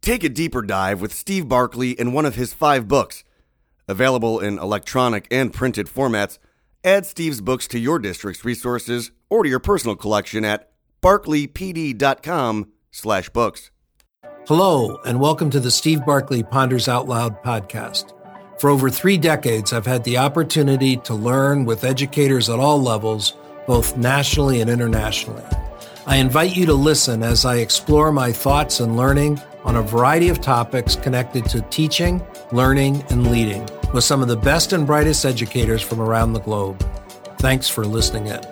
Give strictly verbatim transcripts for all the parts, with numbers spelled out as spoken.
Take a deeper dive with Steve Barkley in one of his five books. Available in electronic and printed formats, add Steve's books to your district's resources or to your personal collection at barkleypd.com slash books. Hello, and welcome to the Steve Barkley Ponders Out Loud podcast. For over three decades, I've had the opportunity to learn with educators at all levels, both nationally and internationally. I invite you to listen as I explore my thoughts and learning on a variety of topics connected to teaching, learning, and leading with some of the best and brightest educators from around the globe. Thanks for listening in.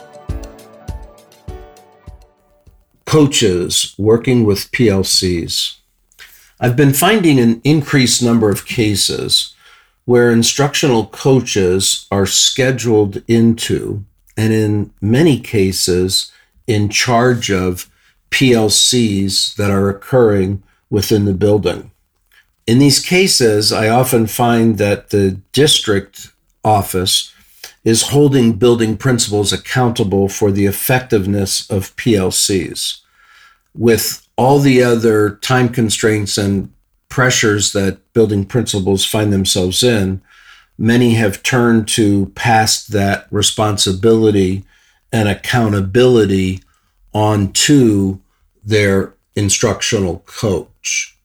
Coaches working with P L Cs. I've been finding an increased number of cases where instructional coaches are scheduled into, and in many cases, in charge of P L Cs that are occurring within the building. In these cases, I often find that the district office is holding building principals accountable for the effectiveness of P L Cs. With all the other time constraints and pressures that building principals find themselves in, many have turned to pass that responsibility and accountability onto their instructional coach.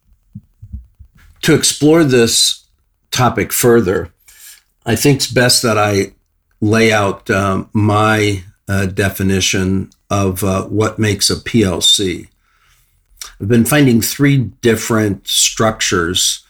To explore this topic further, I think it's best that I lay out um, my uh, definition of uh, what makes a P L C. I've been finding three different structures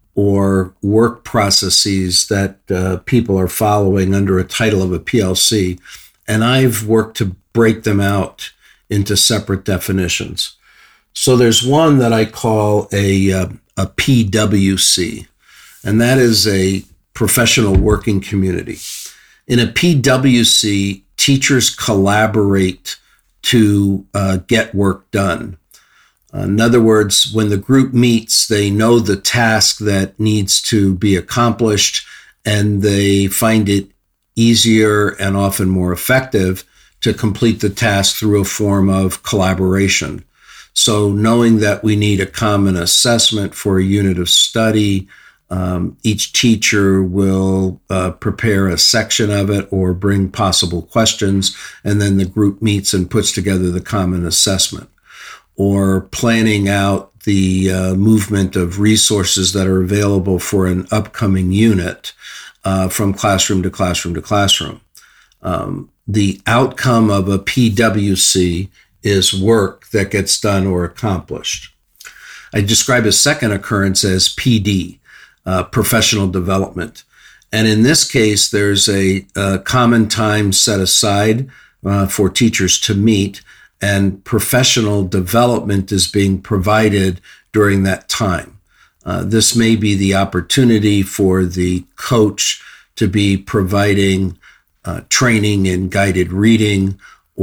or work processes that uh, people are following under a title of a P L C, and I've worked to break them out into separate definitions. So there's one that I call a, uh, a P W C, and that is a professional working community. In a P W C, teachers collaborate to uh, get work done. In other words, when the group meets, they know the task that needs to be accomplished, and they find it easier and often more effective to complete the task through a form of collaboration. So knowing that we need a common assessment for a unit of study, um, each teacher will uh, prepare a section of it or bring possible questions, and then the group meets and puts together the common assessment. Or planning out the uh, movement of resources that are available for an upcoming unit uh, from classroom to classroom to classroom. Um, the outcome of a P W C is work that gets done or accomplished. I describe a second occurrence as P D, uh, professional development. And in this case, there's a, a common time set aside uh, for teachers to meet, and professional development is being provided during that time. Uh, this may be the opportunity for the coach to be providing uh, training in guided reading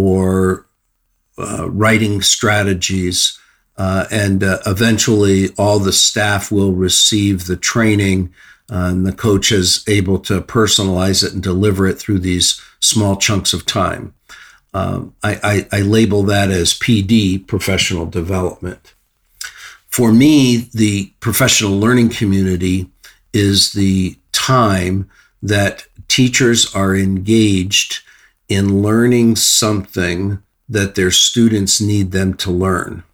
or uh, writing strategies, uh, and uh, eventually all the staff will receive the training, uh, and the coach is able to personalize it and deliver it through these small chunks of time. Um, I, I, I label that as P D, professional development. For me, the professional learning community is the time that teachers are engaged in learning something that their students need them to learn.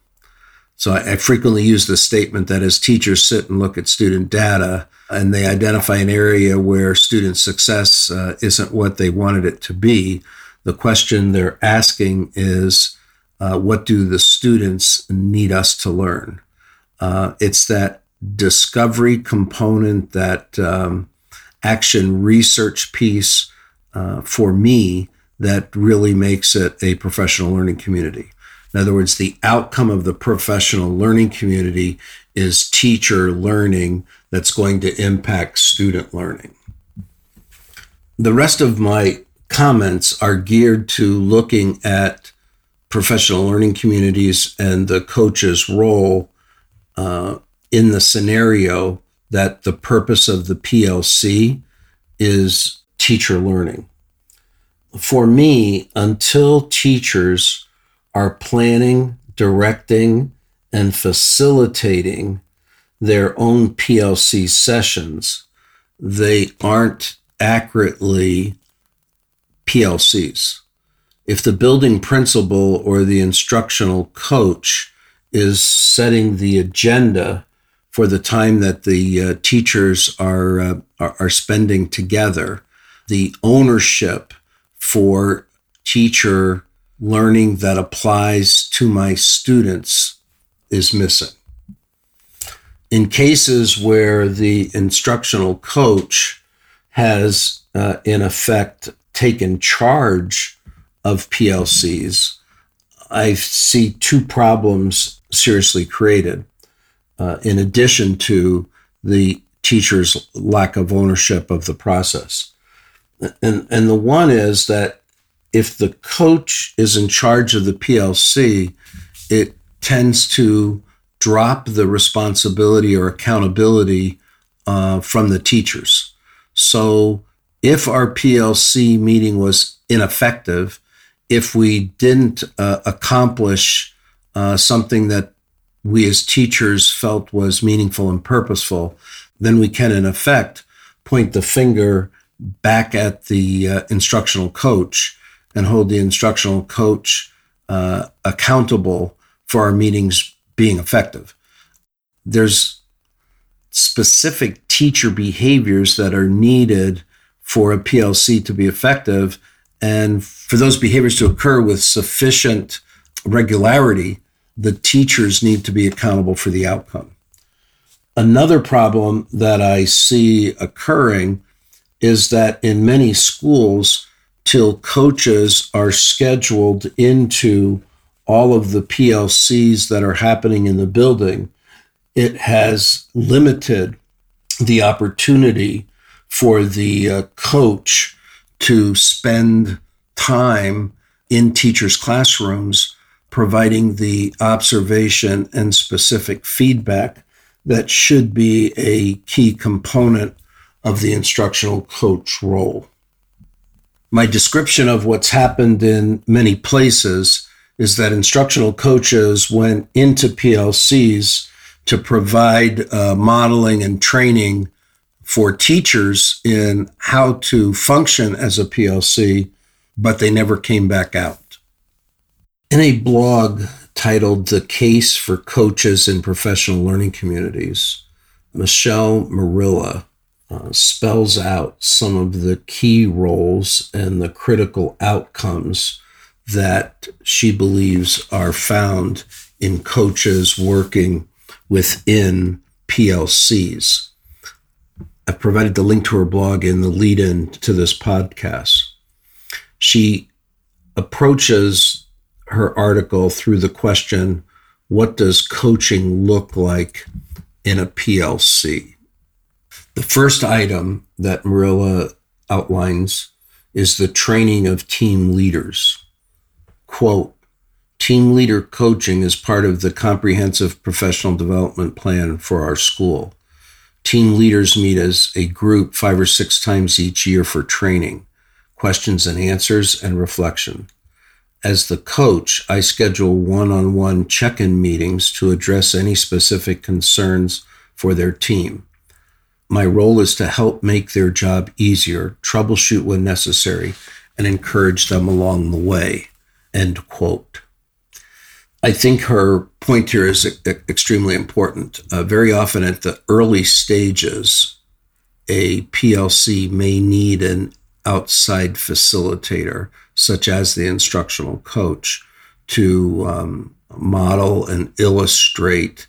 So I, I frequently use the statement that as teachers sit and look at student data and they identify an area where student success uh, isn't what they wanted it to be, the question they're asking is, uh, what do the students need us to learn? Uh, it's that discovery component, that um, action research piece uh, for me that really makes it a professional learning community. In other words, the outcome of the professional learning community is teacher learning that's going to impact student learning. The rest of my comments are geared to looking at professional learning communities and the coach's role uh, in the scenario that the purpose of the P L C is teacher learning. For me, until teachers are planning, directing, and facilitating their own P L C sessions, they aren't accurately P L Cs. If the building principal or the instructional coach is setting the agenda for the time that the uh, teachers are, uh, are are spending together, the ownership for teacher learning that applies to my students is missing. In cases where the instructional coach has, uh, in effect, taken charge of P L Cs, I see two problems seriously created, uh, in addition to the teacher's lack of ownership of the process. And, and the one is that if the coach is in charge of the P L C, it tends to drop the responsibility or accountability uh, from the teachers. So if our P L C meeting was ineffective, if we didn't uh, accomplish uh, something that we as teachers felt was meaningful and purposeful, then we can, in effect, point the finger back at the uh, instructional coach and hold the instructional coach uh, accountable for our meetings being effective. There's specific teacher behaviors that are needed for a P L C to be effective, and for those behaviors to occur with sufficient regularity, the teachers need to be accountable for the outcome. Another problem that I see occurring is that in many schools, till coaches are scheduled into all of the P L Cs that are happening in the building, it has limited the opportunity for the uh, coach to spend time in teachers' classrooms providing the observation and specific feedback that should be a key component of the instructional coach role. My description of what's happened in many places is that instructional coaches went into P L Cs to provide uh, modeling and training for teachers in how to function as a P L C, but they never came back out. In a blog titled The Case for Coaches in Professional Learning Communities, Michelle Marilla uh, spells out some of the key roles and the critical outcomes that she believes are found in coaches working within P L Cs. I've provided the link to her blog in the lead-in to this podcast. She approaches her article through the question, what does coaching look like in a P L C? The first item that Marilla outlines is the training of team leaders. Quote, team leader coaching is part of the comprehensive professional development plan for our school. Team leaders meet as a group five or six times each year for training, questions and answers, and reflection. As the coach, I schedule one-on-one check-in meetings to address any specific concerns for their team. My role is to help make their job easier, troubleshoot when necessary, and encourage them along the way. End quote. I think her point here is extremely important. Uh, very often at the early stages, a P L C may need an outside facilitator, such as the instructional coach, to um, model and illustrate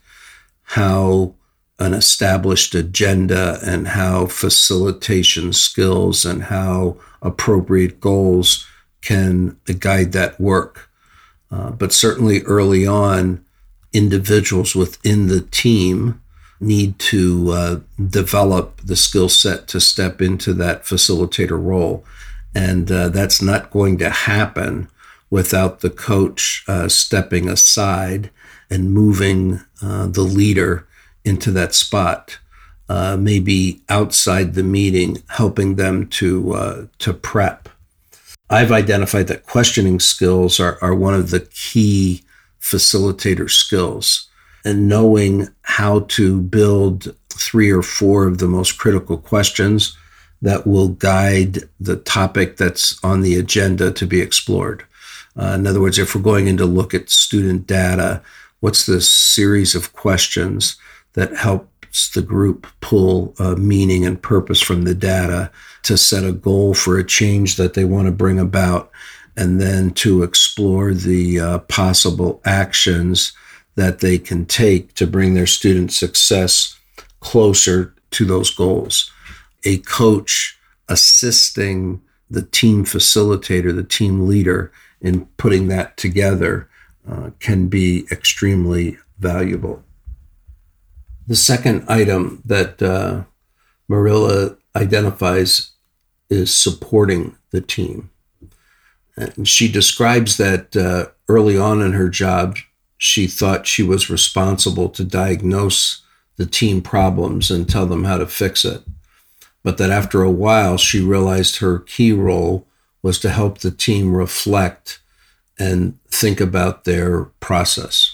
how an established agenda and how facilitation skills and how appropriate goals can guide that work. Uh, but certainly early on, individuals within the team need to uh, develop the skill set to step into that facilitator role. And uh, that's not going to happen without the coach uh, stepping aside and moving uh, the leader into that spot, uh, maybe outside the meeting, helping them to uh, to prep. I've identified that questioning skills are, are one of the key facilitator skills. and knowing how to build three or four of the most critical questions that will guide the topic that's on the agenda to be explored. Uh, in other words, if we're going in to look at student data, what's the series of questions that helps the group pull uh, meaning and purpose from the data to set a goal for a change that they want to bring about, and then to explore the uh, possible actions that they can take to bring their student success closer to those goals. A coach assisting the team facilitator, the team leader, in putting that together uh, can be extremely valuable. The second item that uh, Marilla identifies is supporting the team. And she describes that uh, early on in her job, she thought she was responsible to diagnose the team problems and tell them how to fix it. But that after a while, she realized her key role was to help the team reflect and think about their process.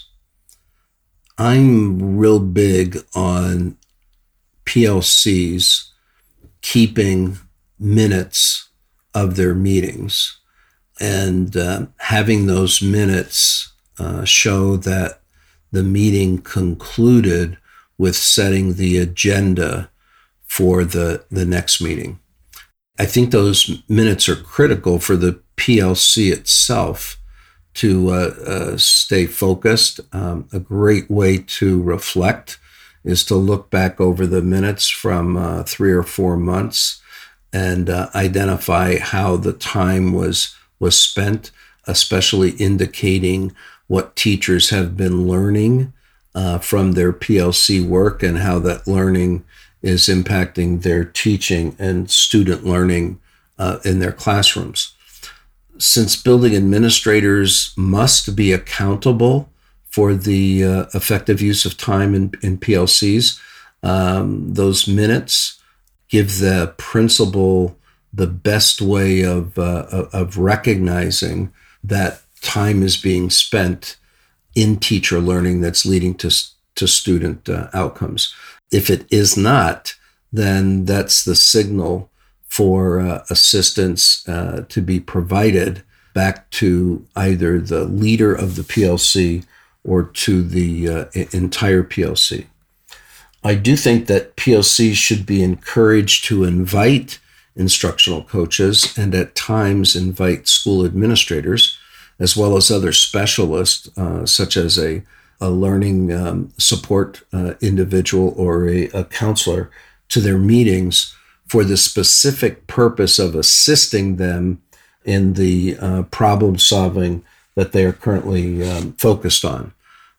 I'm real big on P L Cs keeping minutes of their meetings and uh, having those minutes uh, show that the meeting concluded with setting the agenda for the, the next meeting. I think those minutes are critical for the P L C itself to uh, uh, stay focused. Um, a great way to reflect is to look back over the minutes from uh, three or four months and uh, identify how the time was was spent, especially indicating what teachers have been learning uh, from their P L C work and how that learning is impacting their teaching and student learning uh, in their classrooms. Since building administrators must be accountable for the uh, effective use of time in, in P L Cs, um, those minutes give the principal the best way of uh, of recognizing that time is being spent in teacher learning that's leading to, to student uh, outcomes. If it is not, then that's the signal for uh, assistance uh, to be provided back to either the leader of the P L C or to the uh, entire P L C. I do think that P L Cs should be encouraged to invite instructional coaches and at times invite school administrators, as well as other specialists, uh, such as a, a learning um, support uh, individual or a, a counselor, to their meetings for the specific purpose of assisting them in the uh, problem solving that they are currently um, focused on.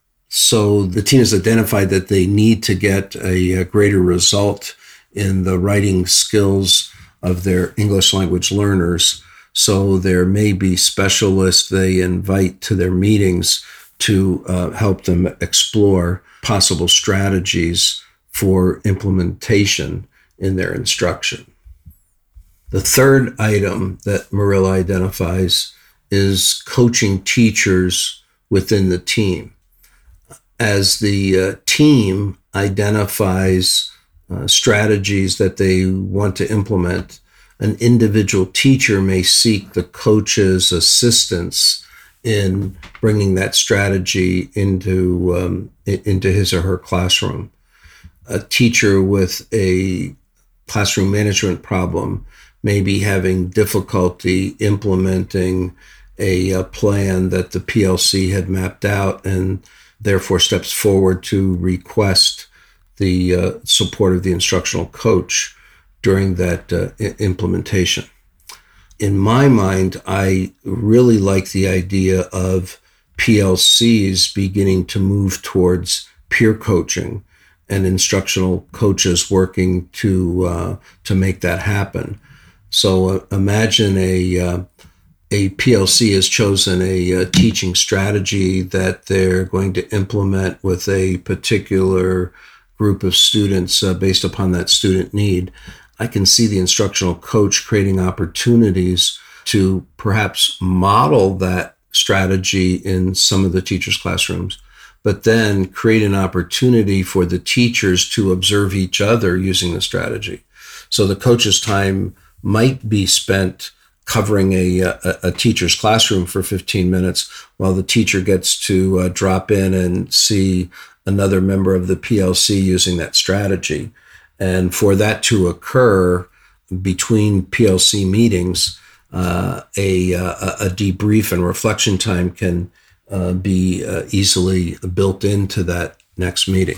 So the team has identified that they need to get a, a greater result in the writing skills of their English language learners. So there may be specialists they invite to their meetings to uh, help them explore possible strategies for implementation in their instruction. The third item that Marilla identifies is coaching teachers within the team. As the uh, team identifies uh, strategies that they want to implement, an individual teacher may seek the coach's assistance in bringing that strategy into um, into his or her classroom. A teacher with a classroom management problem may be having difficulty implementing a, a plan that the P L C had mapped out and therefore steps forward to request the uh, support of the instructional coach during that uh, I- implementation. In my mind, I really like the idea of P L Cs beginning to move towards peer coaching and instructional coaches working to uh, to make that happen. So uh, imagine a uh, a P L C has chosen a, a teaching strategy that they're going to implement with a particular group of students uh, based upon that student need. I can see the instructional coach creating opportunities to perhaps model that strategy in some of the teachers' classrooms, but then create an opportunity for the teachers to observe each other using the strategy. So the coach's time might be spent covering a, a, a teacher's classroom for fifteen minutes while the teacher gets to uh, drop in and see another member of the P L C using that strategy. And for that to occur between P L C meetings, uh, a, a, a debrief and reflection time can uh, be uh, easily built into that next meeting.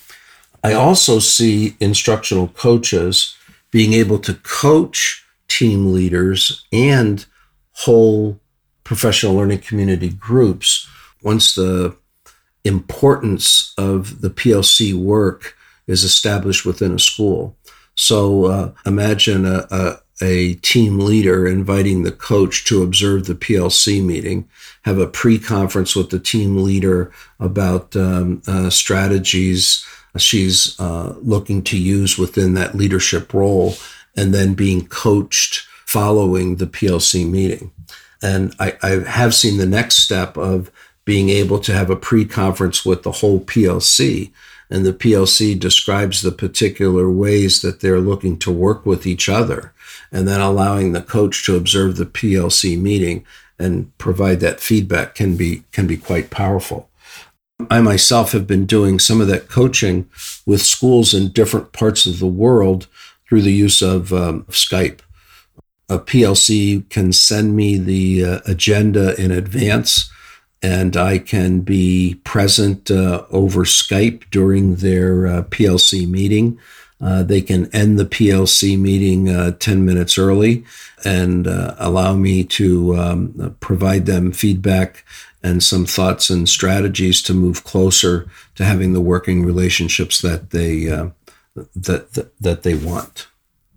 I also see instructional coaches being able to coach team leaders and whole professional learning community groups once the importance of the P L C work is established within a school. So uh, imagine a, a, a team leader inviting the coach to observe the P L C meeting, have a pre-conference with the team leader about um, uh, strategies she's uh, looking to use within that leadership role, and then being coached following the P L C meeting. And I, I have seen the next step of being able to have a pre-conference with the whole P L C. And the P L C describes the particular ways that they're looking to work with each other, and then allowing the coach to observe the P L C meeting and provide that feedback can be can be quite powerful. I myself have been doing some of that coaching with schools in different parts of the world through the use of um, Skype. A P L C can send me the uh, agenda in advance, and I can be present uh, over Skype during their uh, P L C meeting. Uh, they can end the P L C meeting uh, ten minutes early and uh, allow me to um, provide them feedback and some thoughts and strategies to move closer to having the working relationships that they uh, that, that that they want.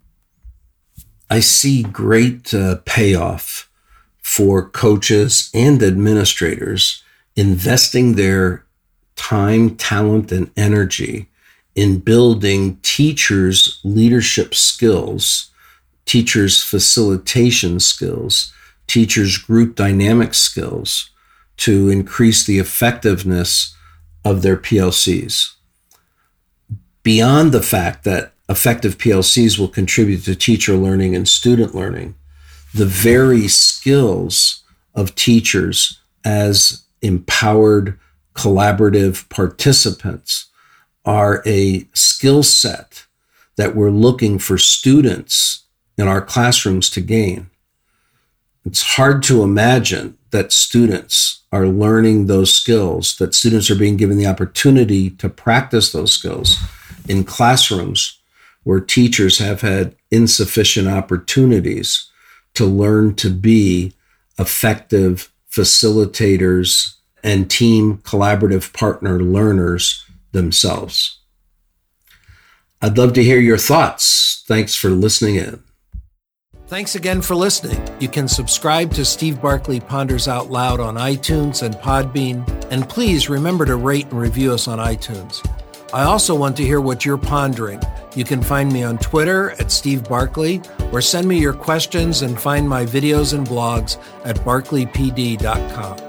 I see great uh, payoff for coaches and administrators investing their time, talent, and energy in building teachers' leadership skills, teachers' facilitation skills, teachers' group dynamic skills to increase the effectiveness of their P L Cs. Beyond the fact that effective P L Cs will contribute to teacher learning and student learning, the very skills of teachers as empowered, collaborative participants are a skill set that we're looking for students in our classrooms to gain. It's hard to imagine that students are learning those skills, that students are being given the opportunity to practice those skills in classrooms where teachers have had insufficient opportunities to learn to be effective facilitators and team collaborative partner learners themselves. I'd love to hear your thoughts. Thanks for listening in. Thanks again for listening. You can subscribe to Steve Barkley Ponders Out Loud on iTunes and Podbean, and please remember to rate and review us on iTunes. I also want to hear what you're pondering. You can find me on Twitter at Steve Barkley, or send me your questions and find my videos and blogs at barkley p d dot com.